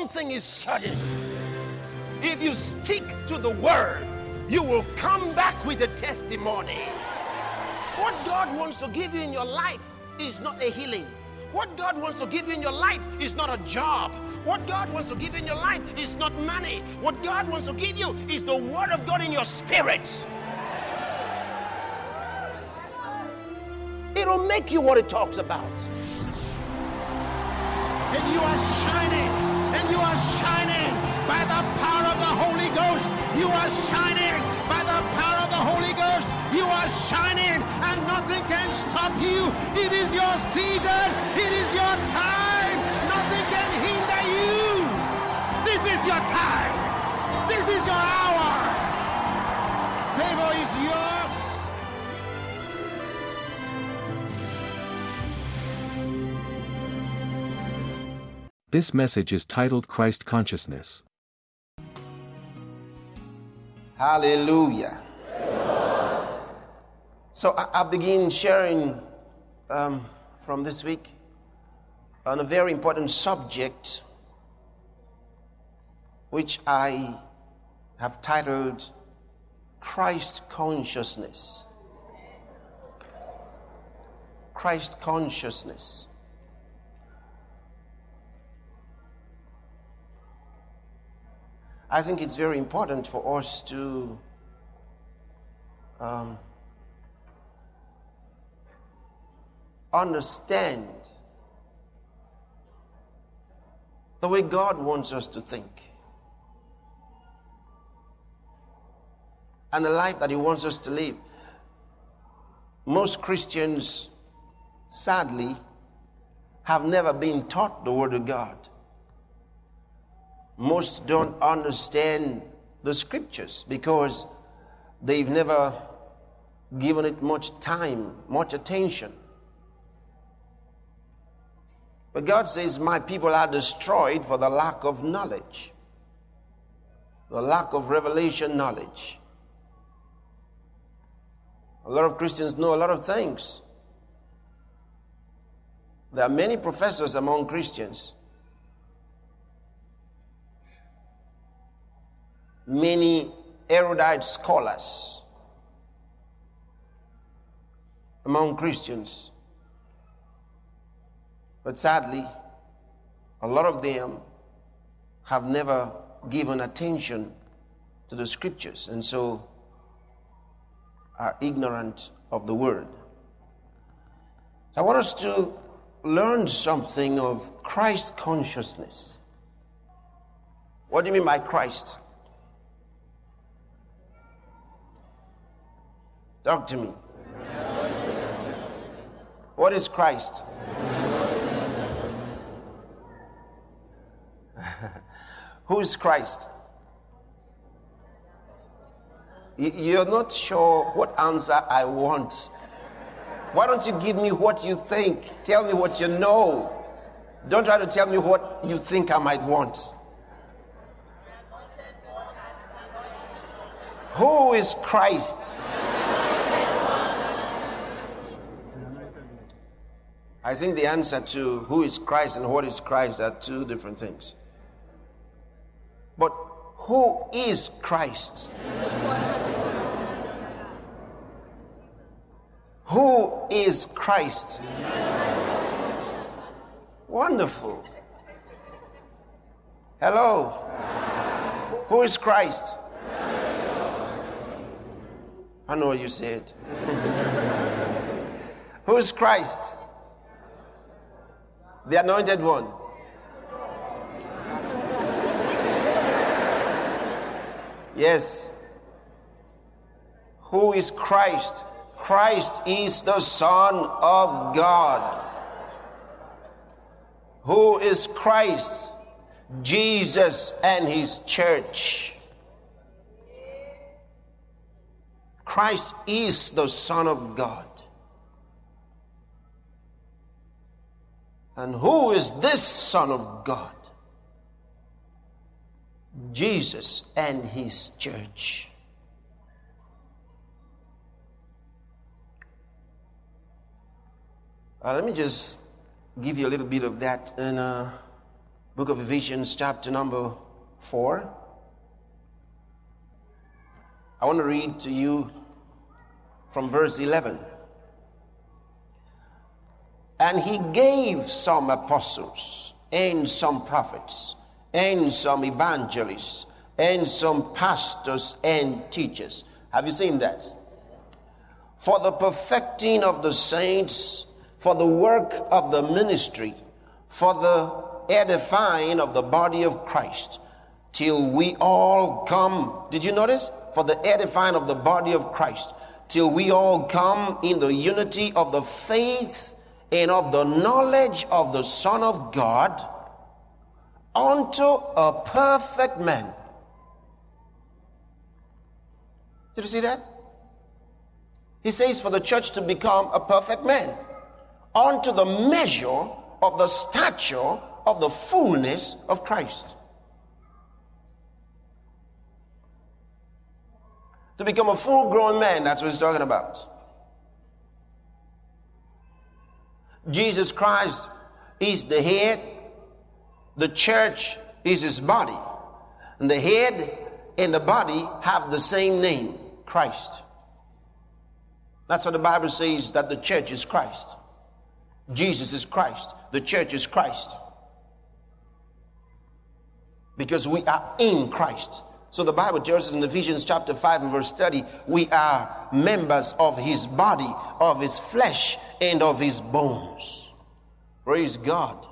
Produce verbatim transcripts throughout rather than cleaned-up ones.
thing is certain. If you stick to the word, you will come back with a testimony. What God wants to give you in your life is not a healing. What God wants to give you in your life is not a job. What God wants to give you in your life is not money. What God wants to give you is the word of God in your spirit. It'll make you what it talks about. And you are shining, and you are shining by the power of the Holy Ghost. You are shining by the power of the Holy Ghost. You are shining, and nothing can stop you. It is your season. It is your time. Nothing can hinder you. This is your time. This is your hour. Favor is yours. This message is titled Christ Consciousness. Hallelujah. So I, I begin sharing um, from this week on a very important subject, which I have titled Christ Consciousness. Christ Consciousness. I think it's very important for us to um, understand the way God wants us to think and the life that He wants us to live. Most Christians, sadly, have never been taught the Word of God. Most don't understand the scriptures because they've never given it much time, much attention. But God says, my people are destroyed for the lack of knowledge, the lack of revelation knowledge. A lot of Christians know a lot of things. There are many professors among Christians. Many erudite scholars among Christians. But sadly, a lot of them have never given attention to the scriptures and so are ignorant of the word. I want us to learn something of Christ consciousness. What do you mean by Christ? Talk to me. What is Christ? Who is Christ? You're not sure what answer I want. Why don't you give me what you think? Tell me what you know. Don't try to tell me what you think I might want. Who is Christ? I think the answer to who is Christ and what is Christ are two different things. But who is Christ? Who is Christ? Wonderful. Hello. Who is Christ? I know what you said. Who is Christ? The anointed one. Yes. Who is Christ? Christ is the Son of God. Who is Christ? Jesus and His church. Christ is the Son of God. And who is this Son of God? Jesus and His church. Uh, let me just give you a little bit of that in a Book of Ephesians, chapter number four. I want to read to you from verse eleven. And he gave some apostles, and some prophets, and some evangelists, and some pastors and teachers. Have you seen that? For the perfecting of the saints, for the work of the ministry, for the edifying of the body of Christ, till we all come. Did you notice? For the edifying of the body of Christ, till we all come in the unity of the faith and of the knowledge of the Son of God, unto a perfect man. Did you see that? He says for the church to become a perfect man, unto the measure of the stature of the fullness of Christ. To become a full-grown man, that's what he's talking about. Jesus Christ is the head. The church is his body. And the head and the body have the same name, Christ. That's what the Bible says, that the church is Christ. Jesus is Christ. The church is Christ. Because we are in Christ. So the Bible tells us in Ephesians chapter five and verse thirty, we are members of his body, of his flesh, and of his bones. Praise God.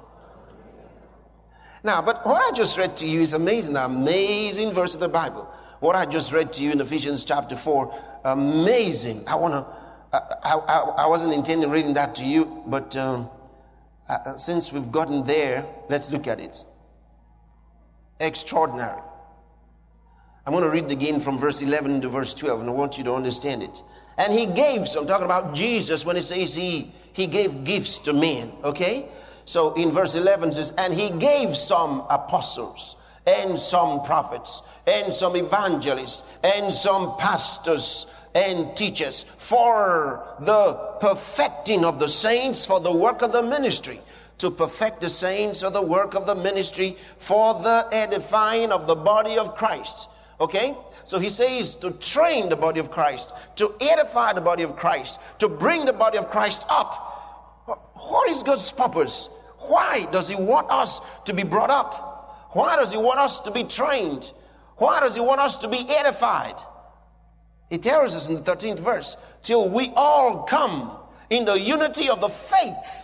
Now, but what I just read to you is amazing, amazing verse of the Bible. What I just read to you in Ephesians chapter four, amazing. I want to, I, I, I wasn't intending reading that to you, but um, uh, since we've gotten there, let's look at it. Extraordinary. I'm going to read again from verse eleven to verse twelve, and I want you to understand it. And he gave some, talking about Jesus when he says he, he gave gifts to men, okay? So in verse eleven it says, and he gave some apostles, and some prophets, and some evangelists, and some pastors and teachers, for the perfecting of the saints, for the work of the ministry, to perfect the saints for the work of the ministry, for the edifying of the body of Christ. Okay? So he says to train the body of Christ, to edify the body of Christ, to bring the body of Christ up. What is God's purpose? Why does he want us to be brought up? Why does he want us to be trained? Why does he want us to be edified? He tells us in the thirteenth verse, till we all come in the unity of the faith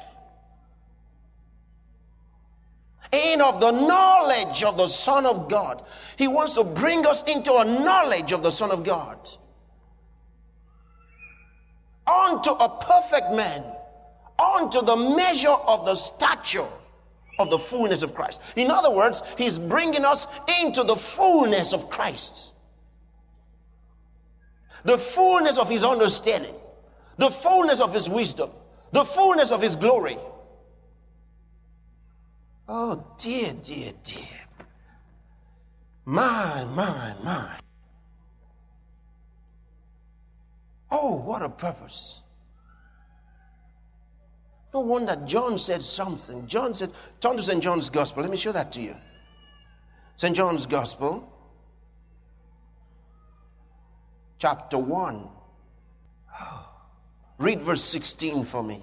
and of the knowledge of the Son of God. He wants to bring us into a knowledge of the Son of God, unto a perfect man, unto the measure of the stature of the fullness of Christ. In other words, he's bringing us into the fullness of Christ, the fullness of his understanding, the fullness of his wisdom, the fullness of his glory. Oh dear, dear, dear. My, my, my. Oh, what a purpose. No wonder John said something. John said, turn to Saint John's Gospel. Let me show that to you. Saint John's Gospel, chapter one. Read verse sixteen for me.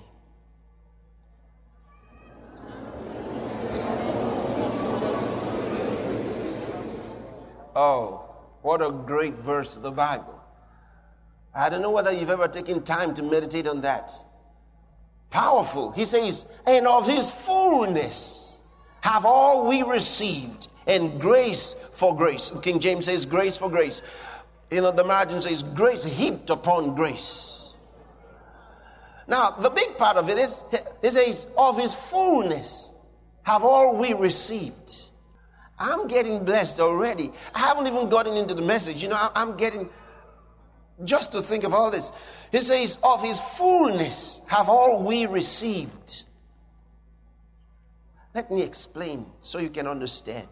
Oh, what a great verse of the Bible. I don't know whether you've ever taken time to meditate on that. Powerful. He says, and of his fullness have all we received, and grace for grace. King James says grace for grace. You know, the margin says grace heaped upon grace. Now, the big part of it is, it says, of his fullness have all we received. I'm getting blessed already. I haven't even gotten into the message. You know, I'm getting, just to think of all this. He says, of his fullness have all we received. Let me explain so you can understand.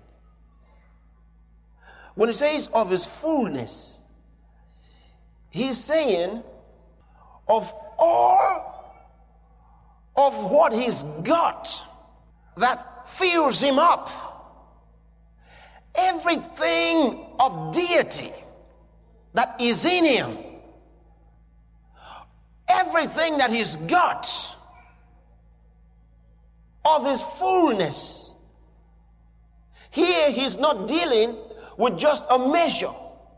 When he says of his fullness, he's saying of all of what he's got that fills him up. everything of deity that is in him, everything that he's got of his fullness. Here he's not dealing with just a measure.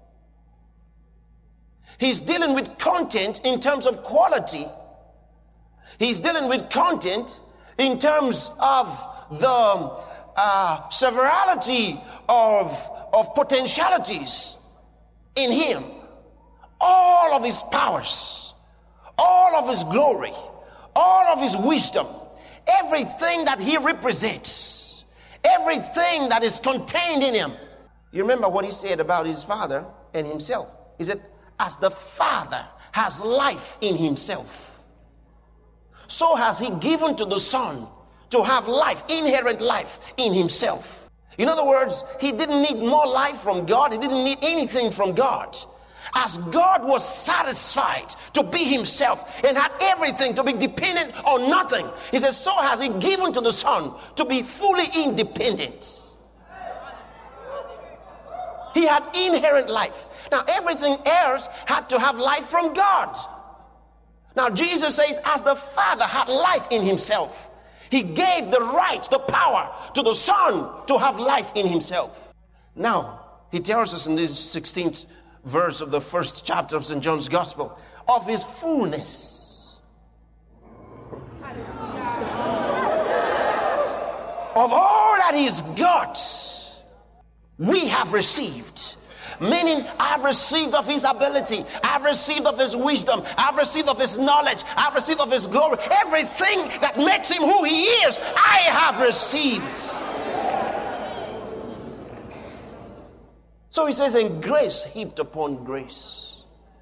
He's dealing with content in terms of quality. He's dealing with content in terms of the uh, severality of, of potentialities in him. All of his powers, all of his glory, all of his wisdom, everything that he represents, everything that is contained in him. You remember what he said about his Father and himself. He said, as the Father has life in himself, so has he given to the Son to have life, inherent life in himself. In other words, he didn't need more life from God. He didn't need anything from God. As God was satisfied to be himself and had everything to be dependent on nothing, he says, so has he given to the Son to be fully independent. He had inherent life. Now everything else had to have life from God. Now Jesus says, as the Father had life in himself, he gave the right, the power to the Son to have life in himself. Now he tells us in this sixteenth verse of the first chapter of Saint John's Gospel of his fullness. Of all that he's got, we have received. Meaning, I've received of his ability, I've received of his wisdom, I've received of his knowledge, I've received of his glory. Everything that makes him who he is, I have received. So he says, and grace heaped upon grace.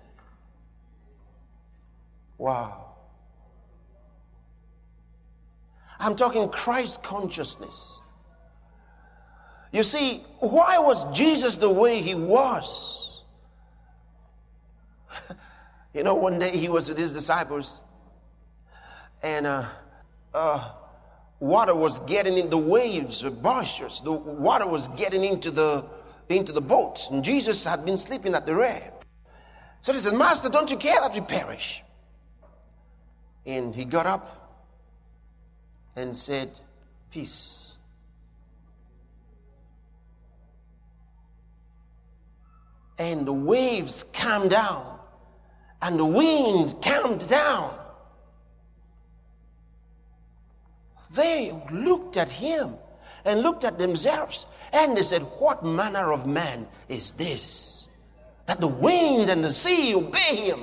Wow. I'm talking Christ consciousness. You see, why was Jesus the way he was? You know, one day he was with his disciples, and uh, uh, water was getting in the waves, the boisterous. The water was getting into the into the boat, and Jesus had been sleeping at the rear. So they said, Master, don't you care that we perish? And he got up and said, peace. And the waves calmed down, and the wind calmed down. They looked at him and looked at themselves, and they said, what manner of man is this, that the winds and the sea obey him?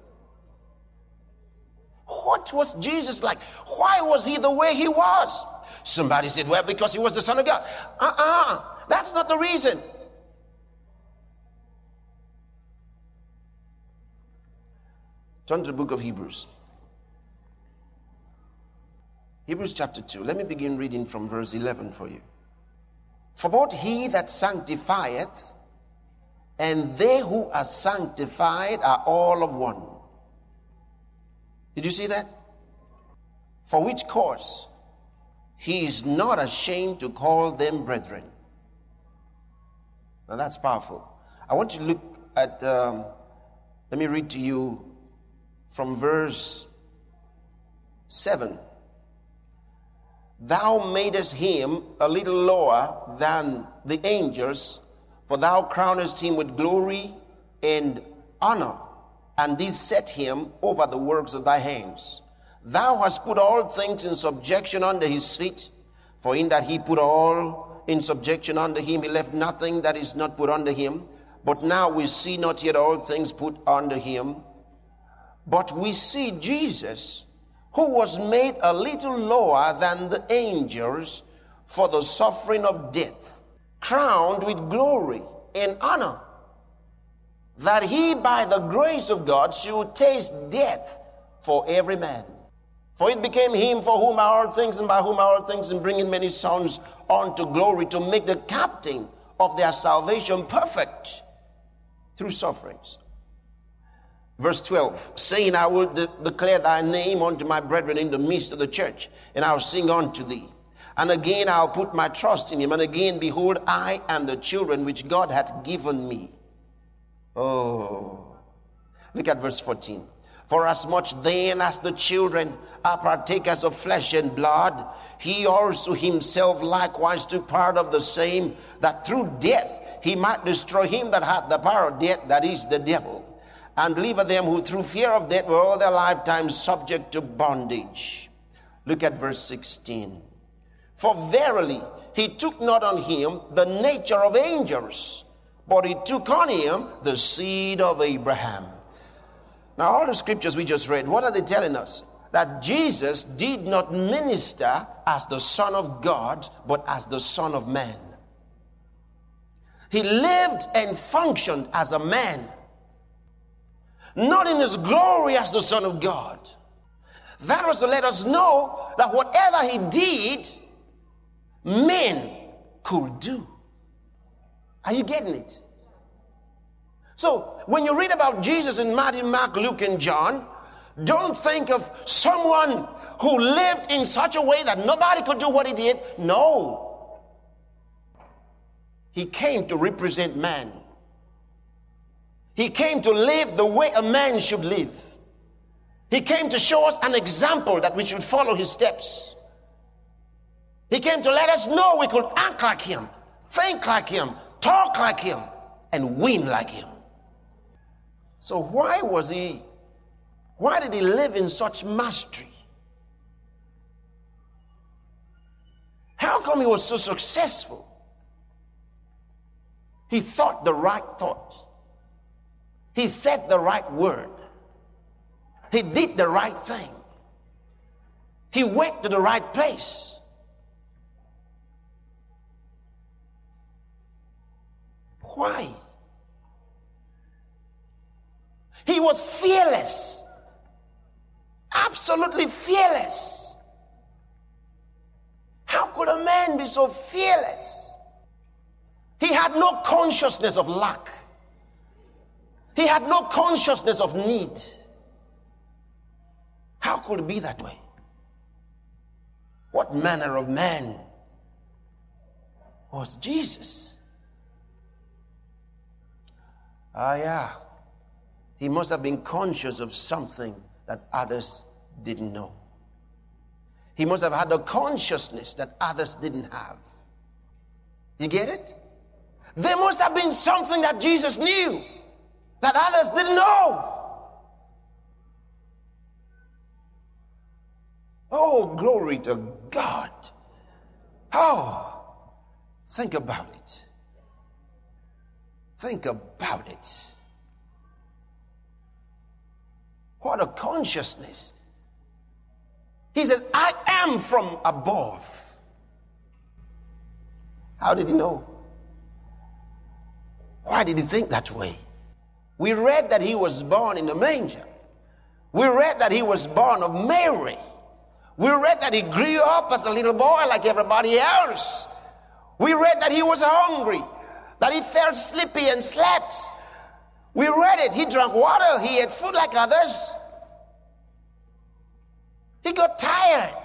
What was Jesus like? Why was he the way he was? Somebody said, well, because he was the Son of God. Uh-uh, that's not the reason. Turn to the book of Hebrews. Hebrews chapter two. Let me begin reading from verse eleven for you. For both he that sanctifieth and they who are sanctified are all of one. Did you see that? For which cause he is not ashamed to call them brethren. Now that's powerful. I want you to look at, um, let me read to you from verse seven. Thou madest him a little lower than the angels, for thou crownest him with glory and honor, and didst set him over the works of thy hands. Thou hast put all things in subjection under his feet, for in that he put all in subjection under him, he left nothing that is not put under him. But now we see not yet all things put under him. But we see Jesus, who was made a little lower than the angels for the suffering of death, crowned with glory and honor, that he by the grace of God should taste death for every man. For it became him for whom are all things, and by whom are all things, and bringing many sons unto glory, to make the captain of their salvation perfect through sufferings. Verse twelve, saying, I will de- declare thy name unto my brethren in the midst of the church, and I will sing unto thee. And again I'll put my trust in him. And again, behold, I and the children which God hath given me. Oh, look at verse fourteen. For as much then as the children are partakers of flesh and blood, he also himself likewise took part of the same, that through death he might destroy him that hath the power of death, that is the devil, and deliver them who through fear of death were all their lifetime subject to bondage. Look at verse sixteen. For verily he took not on him the nature of angels, but he took on him the seed of Abraham. Now, all the scriptures we just read, what are they telling us? That Jesus did not minister as the Son of God, but as the Son of Man. He lived and functioned as a man, not in his glory as the Son of God. That was to let us know that whatever he did, men could do. Are you getting it? So, when you read about Jesus in Matthew, Mark, Luke, and John, don't think of someone who lived in such a way that nobody could do what he did. No. He came to represent man. He came to live the way a man should live. He came to show us an example that we should follow his steps. He came to let us know we could act like him, think like him, talk like him, and win like him. So why was he, why did he live in such mastery? How come he was so successful? He thought the right thought. He said the right word. He did the right thing. He went to the right place. Why? He was fearless. Absolutely fearless. How could a man be so fearless? He had no consciousness of lack. He had no consciousness of need. How could it be that way? What manner of man was Jesus? Ah, yeah. He must have been conscious of something that others didn't know. He must have had a consciousness that others didn't have. You get it? There must have been something that Jesus knew that others didn't know. Oh, glory to God. Oh, think about it. Think about it. What a consciousness. He said, I am from above. How did he know? Why did he think that way? We read that he was born in a manger. We read that he was born of Mary. We read that he grew up as a little boy like everybody else. We read that he was hungry, that he felt sleepy and slept. We read it. He drank water. He ate food like others. He got tired.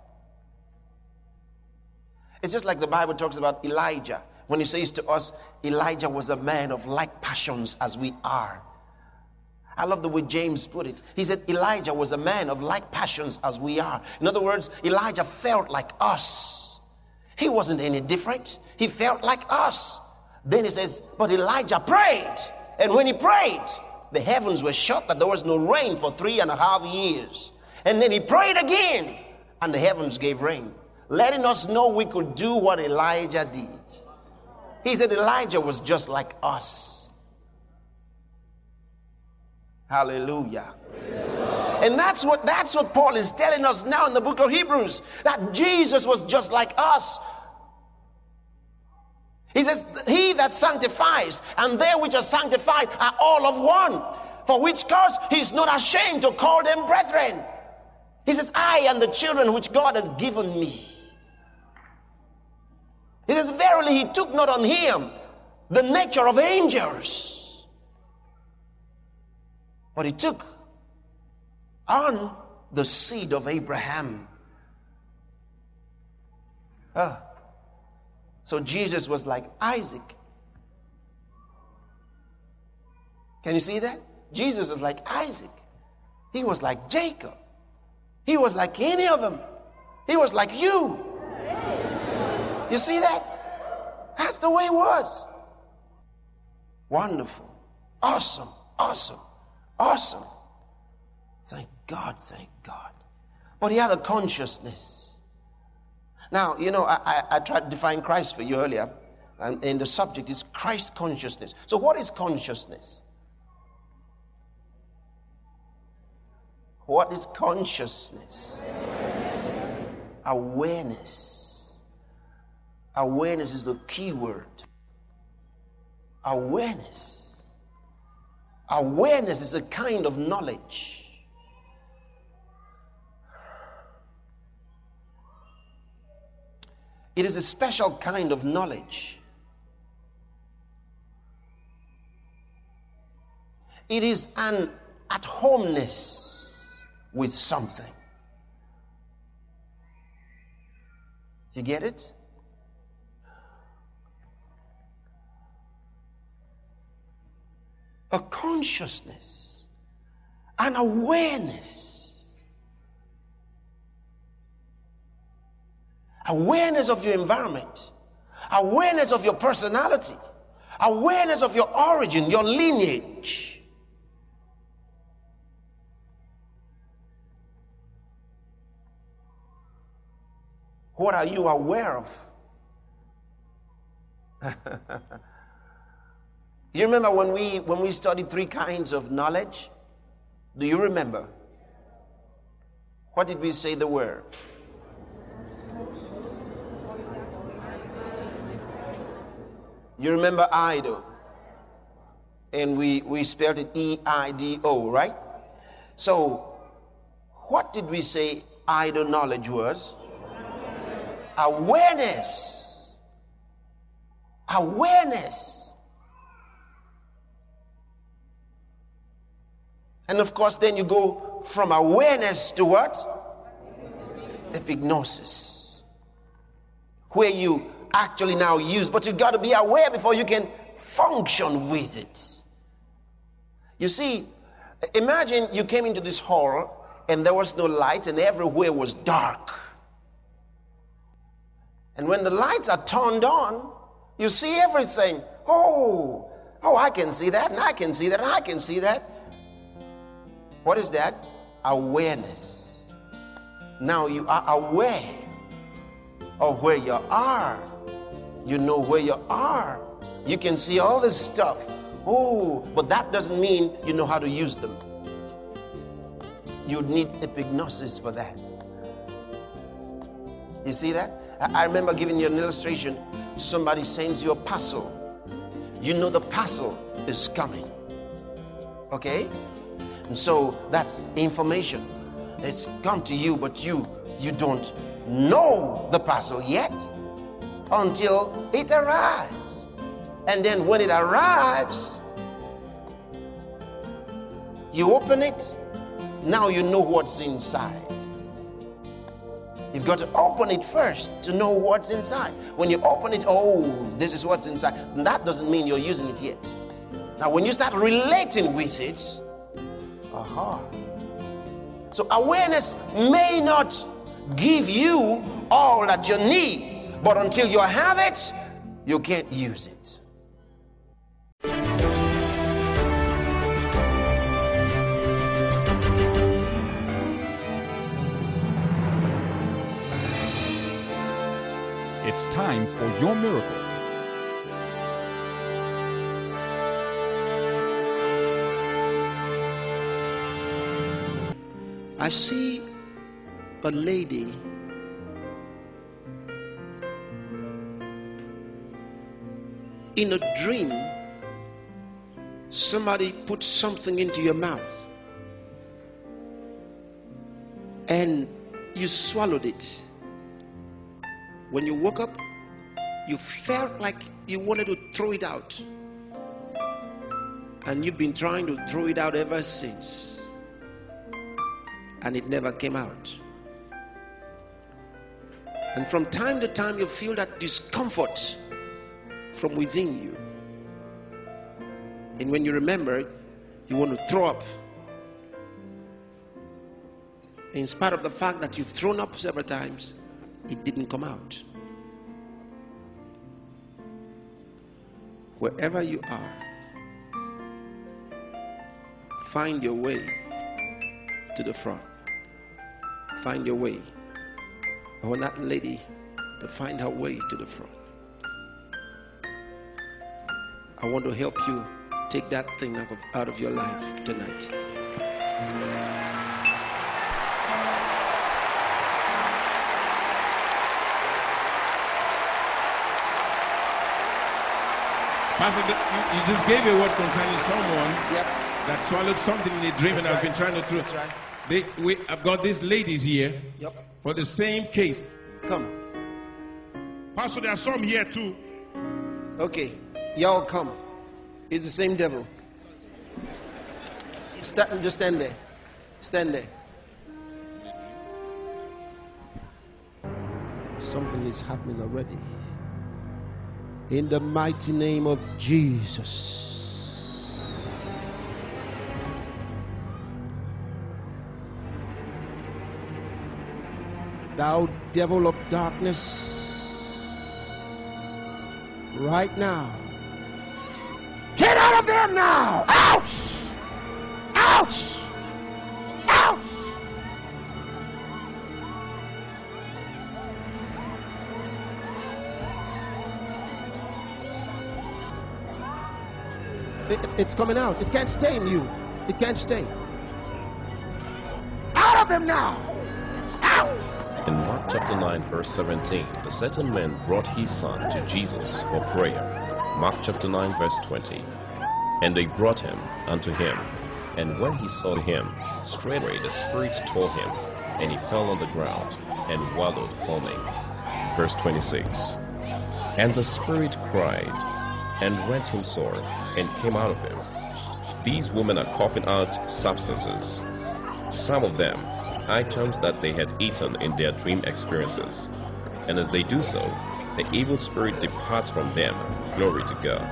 It's just like the Bible talks about Elijah. When he says to us, Elijah was a man of like passions as we are. I love the way James put it. He said Elijah was a man of like passions as we are. In other words, Elijah felt like us. He wasn't any different. He felt like us. Then he says, but Elijah prayed. And when he prayed, the heavens were shut, that there was no rain for three and a half years. And then he prayed again, and the heavens gave rain, letting us know we could do what Elijah did. He said Elijah was just like us. Hallelujah. Hallelujah. And that's what that's what Paul is telling us now in the book of Hebrews, that Jesus was just like us. He says, he that sanctifies and they which are sanctified are all of one, for which cause he is not ashamed to call them brethren. He says, I and the children which God had given me. He says, verily he took not on him the nature of angels, but he took on the seed of Abraham. Ah. So Jesus was like Isaac. Can you see that? Jesus was like Isaac. He was like Jacob. He was like any of them. He was like you. You see that? That's the way it was. Wonderful. Awesome. Awesome. Awesome. Thank God. Thank God. But he had a consciousness. Now, you know, I, I, I tried to define Christ for you earlier, and, and the subject is Christ consciousness. So what is consciousness? What is consciousness? Awareness. Awareness is the key word. Awareness. Awareness is a kind of knowledge. It is a special kind of knowledge. It is an at-homeness with something. You get it? A consciousness, an awareness. Awareness of your environment, awareness of your personality, awareness of your origin, your lineage. What are you aware of? You remember when we when we studied three kinds of knowledge? Do you remember? What did we say they were? You remember I D O? And we, we spelled it E I D O, right? So, what did we say I D O knowledge was? Awareness. Awareness. And of course, then you go from awareness to what? Epignosis. Where you actually now use, but you got to be aware before you can function with it. You see, imagine you came into this hall and there was no light and everywhere was dark. And when the lights are turned on, you see everything. Oh, oh, I can see that, and I can see that, and I can see that. What is that? Awareness. Now you are aware of where you are. You know where you are. You can see all this stuff. Oh, but that doesn't mean you know how to use them. You need epignosis for that. You see that? I remember giving you an illustration. Somebody sends you a parcel. You know the parcel is coming. Okay? And so that's information. It's come to you, but you you don't know the parcel yet until it arrives. And then when it arrives, you open it. Now you know what's inside. You've got to open it first to know what's inside. When you open it, oh, this is what's inside. And that doesn't mean you're using it yet. Now, when you start relating with it, aha. So awareness may not give you all that you need, but until you have it, you can't use it. It's time for your miracle. I see a lady in a dream. Somebody put something into your mouth and you swallowed it. When you woke up, you felt like you wanted to throw it out. And you've been trying to throw it out ever since. And it never came out. And from time to time, you feel that discomfort from within you. And when you remember it, you want to throw up. In spite of the fact that you've thrown up several times, it didn't come out. Wherever you are, find your way to the front. Find your way. I want that lady to find her way to the front. I want to help you take that thing out of, out of your life tonight. Pastor, you, you just gave a word concerning someone Yep. that swallowed something in a dream and That's has been right. trying to throw. That's right. They, we, I've got these ladies here Yep. for the same case. Come. Pastor, there are some here too. Okay. Y'all come. It's the same devil. Stand, just stand there. Stand there. Something is happening already. In the mighty name of Jesus. Thou devil of darkness, right now, get out of there now! Ouch! Ouch! Ouch! It, it's coming out. It can't stay in you. It can't stay. Out of them now! Out! In Mark chapter nine, verse seventeen, a certain man brought his son to Jesus for prayer. Mark chapter nine, verse twenty. And they brought him unto him. And when he saw him, straightway the Spirit tore him, and he fell on the ground, and wallowed foaming. Verse twenty-six. And the Spirit cried, and rent him sore, and came out of him. These women are coughing out substances, some of them items that they had eaten in their dream experiences. And as they do so, the evil spirit departs from them. Glory to God.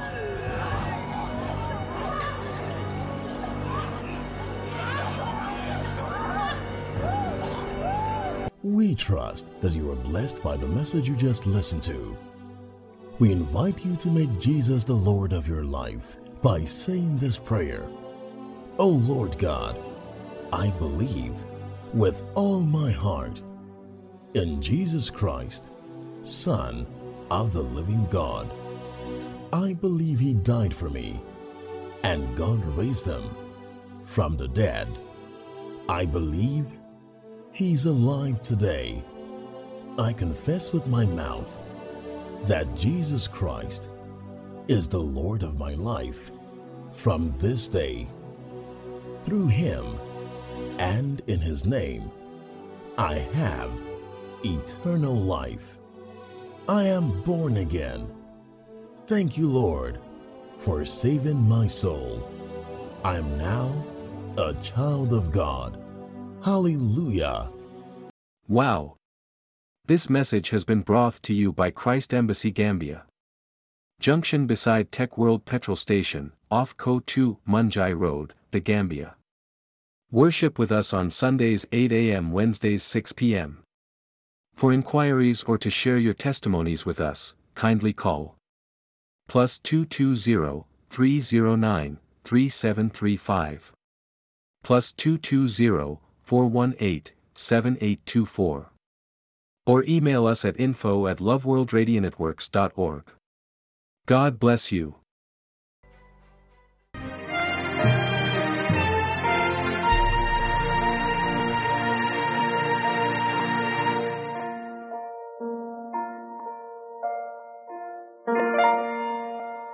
We trust that you are blessed by the message you just listened to. We invite you to make Jesus the Lord of your life by saying this prayer. O Lord God, I believe with all my heart in Jesus Christ, Son of the living God. I believe He died for me, and God raised Him from the dead. I believe He's alive today. I confess with my mouth that Jesus Christ is the Lord of my life from this day. Through Him and in His name, I have eternal life. I am born again. Thank you, Lord, for saving my soul. I am now a child of God. Hallelujah. Wow! This message has been brought to you by Christ Embassy Gambia. Junction beside Tech World Petrol Station, off Co two Munjai Road, The Gambia. Worship with us on Sundays eight a m Wednesdays six p m For inquiries or to share your testimonies with us, kindly call plus two two zero, three zero nine, three seven three five plus two two zero, four one eight, seven eight two four or email us at info at loveworldradionetworks dot org. God bless you.